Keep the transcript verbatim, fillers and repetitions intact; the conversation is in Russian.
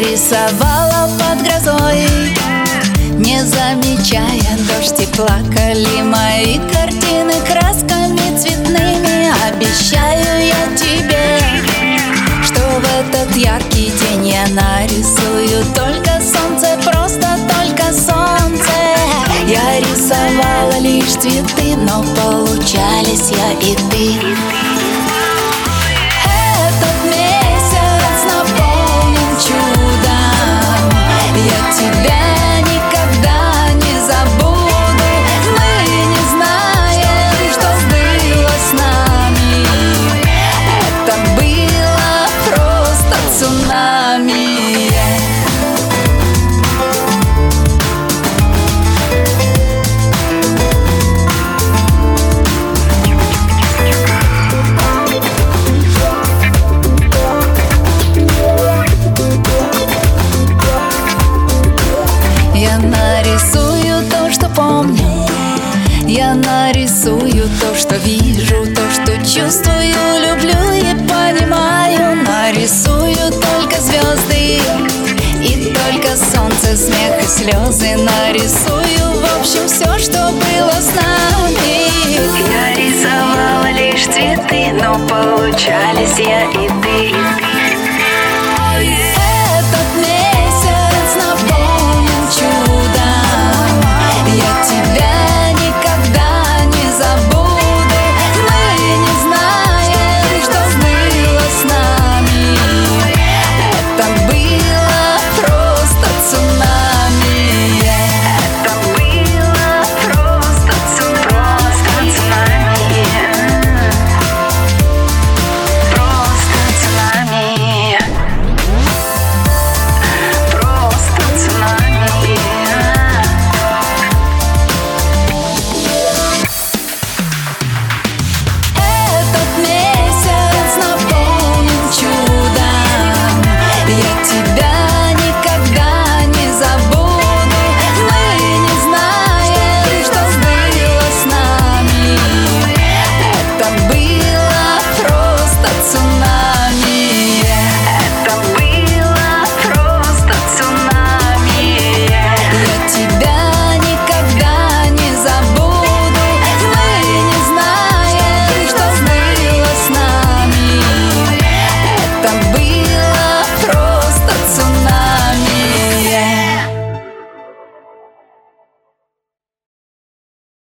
рисовала под грозой, не замечая дождь, и плакали мои картины красками цветными. Обещаю я тебе, что в этот яркий день я нарисую только солнце, просто только солнце. Я рисовала лишь цветы, но получались я и ты. Этот месяц наполнен чудом, я тебя никогда не забуду. Мы не знаем, что было с нами, это было просто цунами. Я нарисую то, что помню, я нарисую то, что вижу, то, что чувствую, люблю и понимаю. Нарисую только звезды и только солнце, смех и слезы. Нарисую, в общем, все, что было с нами. Я рисовала лишь цветы, но получались я и ты.